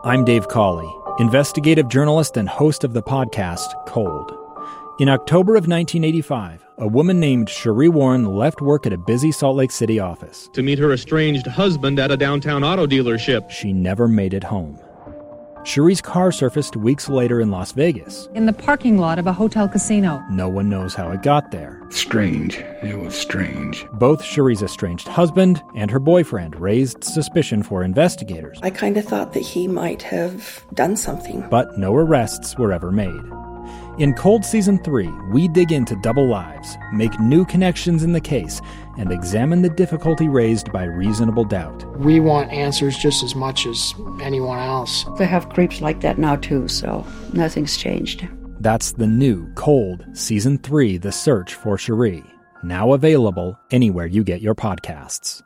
I'm Dave Cawley, investigative journalist and host of the podcast Cold. In October of 1985, a woman named Sheree Warren left work at a busy Salt Lake City office to meet her estranged husband at a downtown auto dealership. She never made it home. Sheree's car surfaced weeks later in Las Vegas. In the parking lot of a hotel casino. No one knows how it got there. Strange. It was strange. Both Sheree's estranged husband and her boyfriend raised suspicion for investigators. I kind of thought that he might have done something. But no arrests were ever made. In Cold Season 3, we dig into double lives, make new connections in the case, and examine the difficulty raised by reasonable doubt. We want answers just as much as anyone else. They have creeps like that now too, so nothing's changed. That's the new Cold Season 3, The Search for Sheree, now available anywhere you get your podcasts.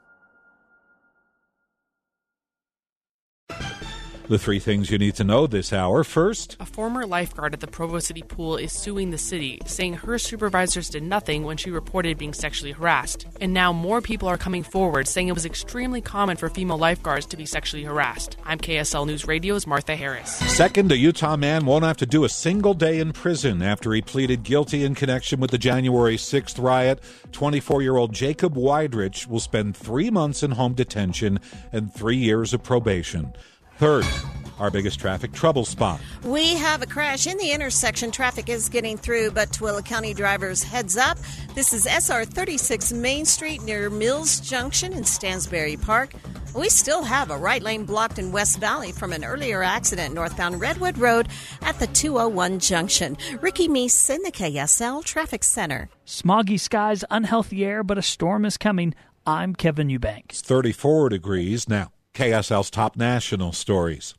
The three things you need to know this hour. First, a former lifeguard at the Provo City Pool is suing the city, saying her supervisors did nothing when she reported being sexually harassed. And now more people are coming forward, saying it was extremely common for female lifeguards to be sexually harassed. I'm KSL News Radio's Martha Harris. Second, a Utah man won't have to do a single day in prison after he pleaded guilty in connection with the January 6th riot. 24-year-old Jacob Weidrich will spend 3 months in home detention and 3 years of probation. Third, our biggest traffic trouble spot. We have a crash in the intersection. Traffic is getting through, but Tooele County drivers, heads up. This is SR 36 Main Street near Mills Junction in Stansbury Park. We still have a right lane blocked in West Valley from an earlier accident northbound Redwood Road at the 201 junction. Ricky Meese in the KSL Traffic Center. Smoggy skies, unhealthy air, but a storm is coming. I'm Kevin Eubanks. It's 34 degrees now. KSL's top national stories.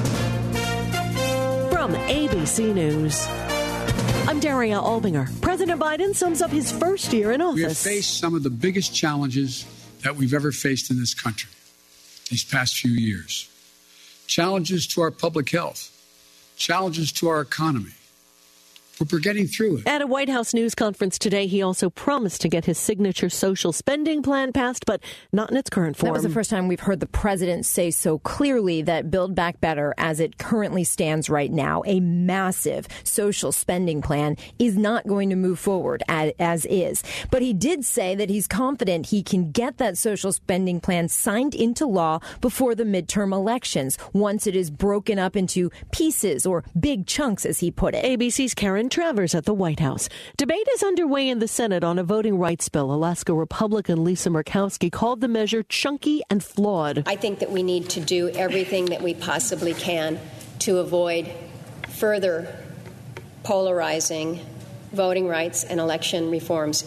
From ABC News, I'm Daria Albinger. President Biden sums up his first year in office. We have faced some of the biggest challenges that we've ever faced in this country these past few years. Challenges to our public health, challenges to our economy. But we're getting through it. At a White House news conference today, he also promised to get his signature social spending plan passed, but not in its current form. That was the first time we've heard the president say so clearly that Build Back Better, as it currently stands right now, a massive social spending plan, is not going to move forward as is. But he did say that he's confident he can get that social spending plan signed into law before the midterm elections, once it is broken up into pieces or big chunks, as he put it. ABC's Karen Travers at the White House. Debate is underway in the Senate on a voting rights bill. Alaska Republican Lisa Murkowski called the measure chunky and flawed. I think that we need to do everything that we possibly can to avoid further polarizing voting rights and election reforms.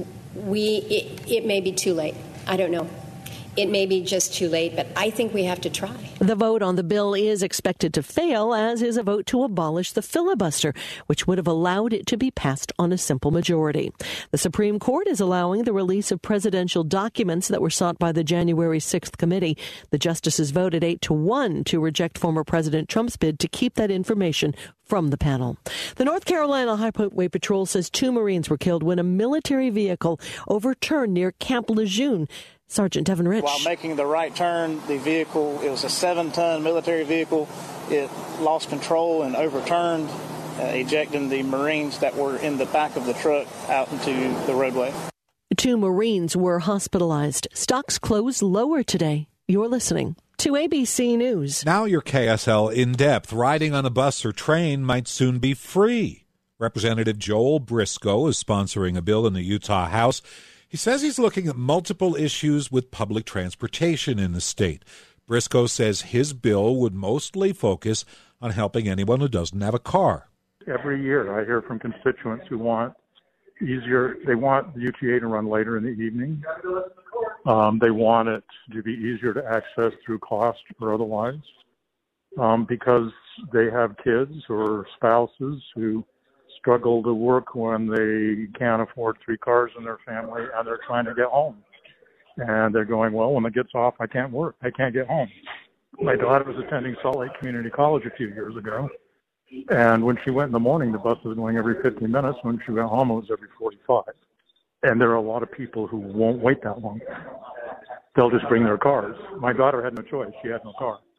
It may be too late. I don't know. It may be just too late, but I think we have to try. The vote on the bill is expected to fail, as is a vote to abolish the filibuster, which would have allowed it to be passed on a simple majority. The Supreme Court is allowing the release of presidential documents that were sought by the January 6th committee. The justices voted 8-1 to reject former President Trump's bid to keep that information from the panel. The North Carolina Highway Patrol says 2 Marines were killed when a military vehicle overturned near Camp Lejeune. Sergeant Devin Rich. While making the right turn, the vehicle, it was a 7-ton military vehicle. It lost control and overturned, ejecting the Marines that were in the back of the truck out into the roadway. 2 Marines were hospitalized. Stocks closed lower today. You're listening to ABC News. Now your KSL in-depth. Riding on a bus or train might soon be free. Representative Joel Briscoe is sponsoring a bill in the Utah House. He says he's looking at multiple issues with public transportation in the state. Briscoe says his bill would mostly focus on helping anyone who doesn't have a car. Every year I hear from constituents who want they want the UTA to run later in the evening. They want it to be easier to access through cost or otherwise, because they have kids or spouses who struggle to work when they can't afford 3 cars in their family and they're trying to get home. And they're going, well, when it gets off, I can't work. I can't get home. My daughter was attending Salt Lake Community College a few years ago. And when she went in the morning, the bus was going every 50 minutes. When she went home, it was every 45. And there are a lot of people who won't wait that long. They'll just bring their cars. My daughter had no choice. She had no car.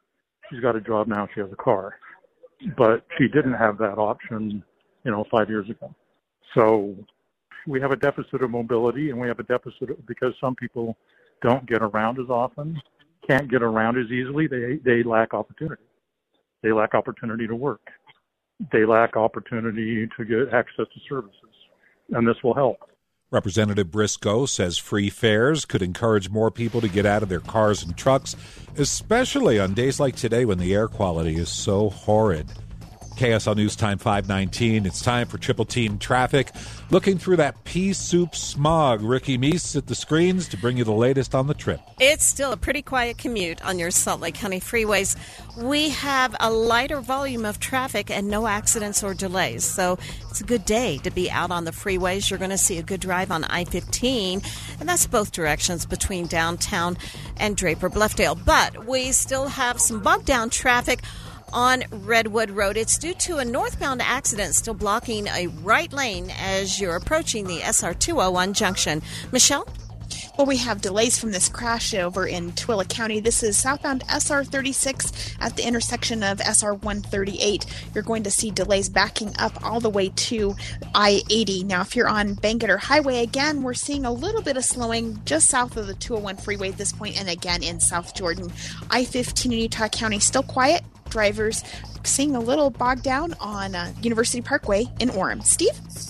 She's got a job now. She has a car. But she didn't have that option, 5 years ago. So we have a deficit of mobility, and we have a deficit because some people don't get around as often, can't get around as easily. They lack opportunity. They lack opportunity to work. They lack opportunity to get access to services, and this will help. Representative Briscoe says free fares could encourage more people to get out of their cars and trucks, especially on days like today when the air quality is so horrid. KSL News Time 5:19. It's time for Triple Team Traffic. Looking through that pea soup smog. Ricky Meese at the screens to bring you the latest on the trip. It's still a pretty quiet commute on your Salt Lake County freeways. We have a lighter volume of traffic and no accidents or delays. So it's a good day to be out on the freeways. You're going to see a good drive on I-15, and that's both directions between downtown and Draper-Bluffdale. But we still have some bogged down traffic on Redwood Road. It's due to a northbound accident still blocking a right lane as you're approaching the SR 201 junction. Michelle? Well, we have delays from this crash over in Tooele County. This is southbound SR 36 at the intersection of SR 138. You're going to see delays backing up all the way to I-80. Now, if you're on Bangerter Highway, again, we're seeing a little bit of slowing just south of the 201 freeway at this point, and again in South Jordan. I-15 in Utah County still quiet. Drivers seeing a little bogged down on University Parkway in Orem. Steve?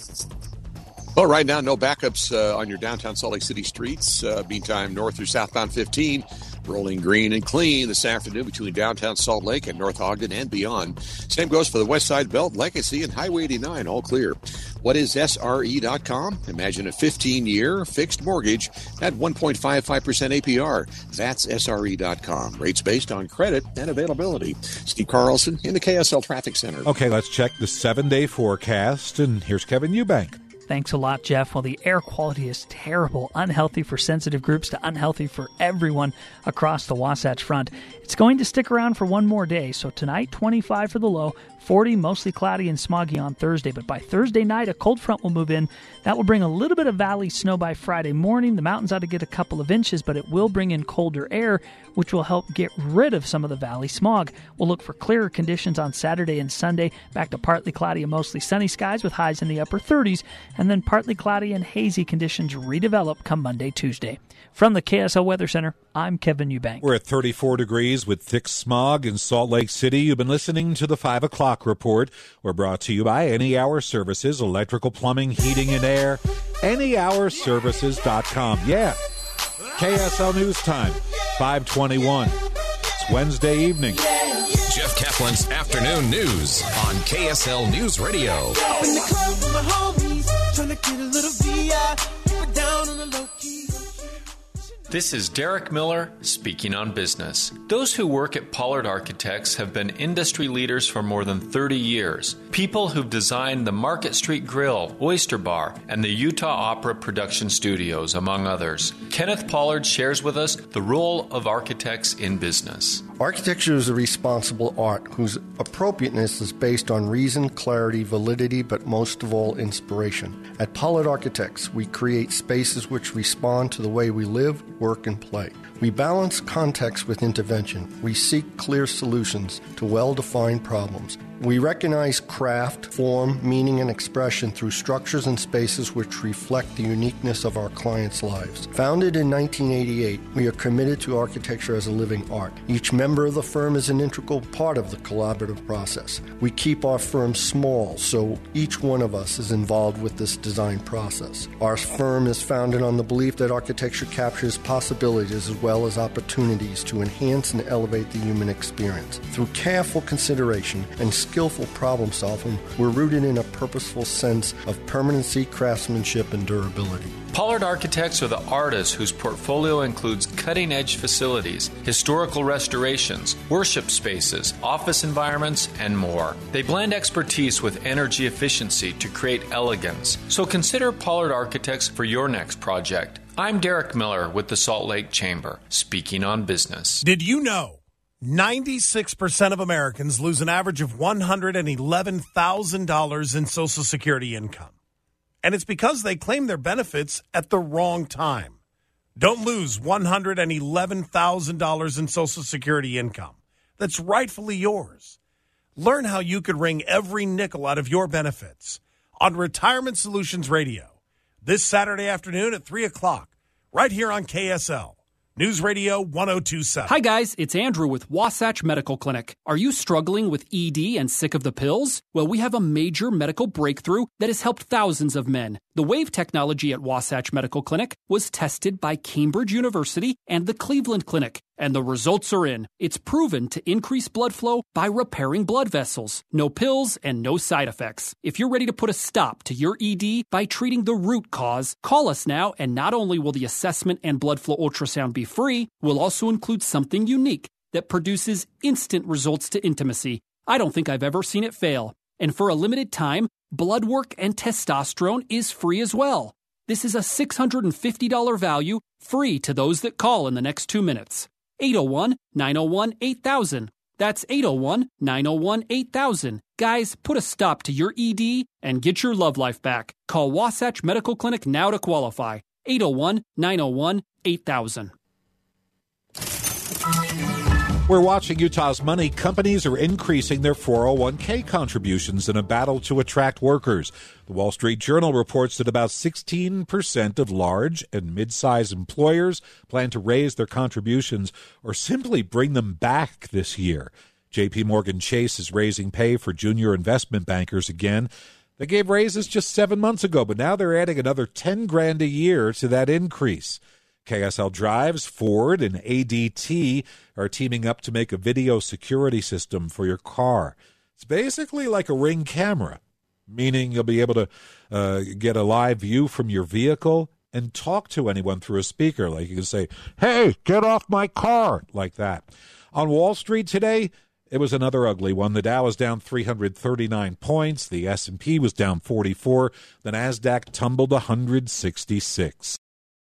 Well, right now, no backups on your downtown Salt Lake City streets. Meantime, north through southbound 15, rolling green and clean this afternoon between downtown Salt Lake and North Ogden and beyond. Same goes for the West Side Belt, Legacy, and Highway 89, all clear. What is SRE.com? Imagine a 15-year fixed mortgage at 1.55% APR. That's SRE.com. Rates based on credit and availability. Steve Carlson in the KSL Traffic Center. Okay, let's check the 7-day forecast, and here's Kevin Eubank. Thanks a lot, Jeff. Well, the air quality is terrible, unhealthy for sensitive groups to unhealthy for everyone across the Wasatch Front. It's going to stick around for one more day. So tonight, 25 for the low, 40, mostly cloudy and smoggy on Thursday. But by Thursday night, a cold front will move in. That will bring a little bit of valley snow by Friday morning. The mountains ought to get a couple of inches, but it will bring in colder air, which will help get rid of some of the valley smog. We'll look for clearer conditions on Saturday and Sunday, back to partly cloudy and mostly sunny skies with highs in the upper 30s, and then partly cloudy and hazy conditions redevelop come Monday, Tuesday. From the KSL Weather Center, I'm Kevin Eubank. We're at 34 degrees with thick smog in Salt Lake City. You've been listening to the 5 o'clock report. We're brought to you by Any Hour Services, electrical, plumbing, heating, and air. AnyHourServices.com. Yeah. KSL News Time, 5:21. It's Wednesday evening. Jeff Kaplan's Afternoon News on KSL News Radio. This is Derek Miller speaking on business. Those who work at Pollard Architects have been industry leaders for more than 30 years. People who've designed the Market Street Grill, Oyster Bar, and the Utah Opera Production Studios, among others. Kenneth Pollard shares with us the role of architects in business. Architecture is a responsible art whose appropriateness is based on reason, clarity, validity, but most of all, inspiration. At Pollard Architects, we create spaces which respond to the way we live, work, and play. We balance context with intervention. We seek clear solutions to well-defined problems. We recognize craft, form, meaning, and expression through structures and spaces which reflect the uniqueness of our clients' lives. Founded in 1988, we are committed to architecture as a living art. Each member of the firm is an integral part of the collaborative process. We keep our firm small, so each one of us is involved with this design process. Our firm is founded on the belief that architecture captures possibilities as well as opportunities to enhance and elevate the human experience. Through careful consideration and skillful problem solving, we're rooted in a purposeful sense of permanency, craftsmanship, and durability. Pollard Architects are the artists whose portfolio includes cutting-edge facilities, historical restorations, worship spaces, office environments, and more. They blend expertise with energy efficiency to create elegance. So consider Pollard Architects for your next project. I'm Derek Miller with the Salt Lake Chamber, speaking on business. Did you know 96% of Americans lose an average of $111,000 in Social Security income? And it's because they claim their benefits at the wrong time. Don't lose $111,000 in Social Security income. that's rightfully yours. Learn how you could wring every nickel out of your benefits on Retirement Solutions Radio this Saturday afternoon at 3 o'clock, right here on KSL. News Radio 102.7. Hi, guys. It's Andrew with Wasatch Medical Clinic. Are you struggling with ED and sick of the pills? Well, we have a major medical breakthrough that has helped thousands of men. The WAVE technology at Wasatch Medical Clinic was tested by Cambridge University and the Cleveland Clinic, and the results are in. It's proven to increase blood flow by repairing blood vessels. No pills and no side effects. If you're ready to put a stop to your ED by treating the root cause, call us now, and not only will the assessment and blood flow ultrasound be free, we'll also include something unique that produces instant results to intimacy. I don't think I've ever seen it fail. And for a limited time, blood work and testosterone is free as well. This is a $650 value, free to those that call in the next 2 minutes. 801-901-8000. That's 801-901-8000. Guys, put a stop to your ED and get your love life back. Call Wasatch Medical Clinic now to qualify. 801-901-8000. We're watching Utah's money. Companies are increasing their 401k contributions in a battle to attract workers. The Wall Street Journal reports that about 16% of large and mid-sized employers plan to raise their contributions or simply bring them back this year. J.P. Morgan Chase is raising pay for junior investment bankers again. They gave raises just 7 months ago, but now they're adding another $10,000 a year to that increase. KSL Drives, Ford, and ADT are teaming up to make a video security system for your car. It's basically like a Ring camera, meaning you'll be able to get a live view from your vehicle and talk to anyone through a speaker. Like you can say, "Hey, get off my car," like that. On Wall Street today, it was another ugly one. The Dow was down 339 points. The S&P was down 44. The NASDAQ tumbled 166.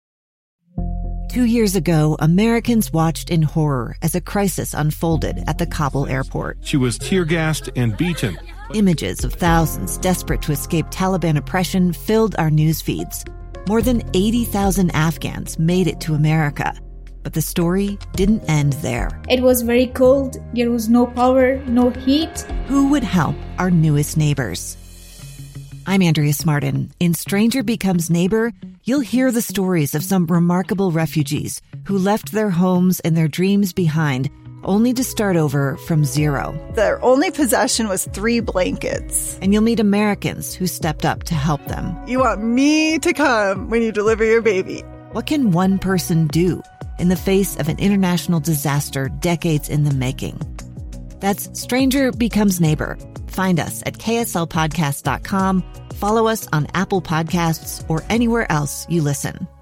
2 years ago, Americans watched in horror as a crisis unfolded at the Kabul airport. She was tear-gassed and beaten. Images of thousands desperate to escape Taliban oppression filled our news feeds. More than 80,000 Afghans made it to America. But the story didn't end there. It was very cold. There was no power, no heat. Who would help our newest neighbors? I'm Andrea Smartin. In Stranger Becomes Neighbor, you'll hear the stories of some remarkable refugees who left their homes and their dreams behind, only to start over from zero. Their only possession was 3 blankets. And you'll meet Americans who stepped up to help them. You want me to come when you deliver your baby. What can one person do in the face of an international disaster decades in the making? That's Stranger Becomes Neighbor. Find us at kslpodcast.com. Follow us on Apple Podcasts or anywhere else you listen.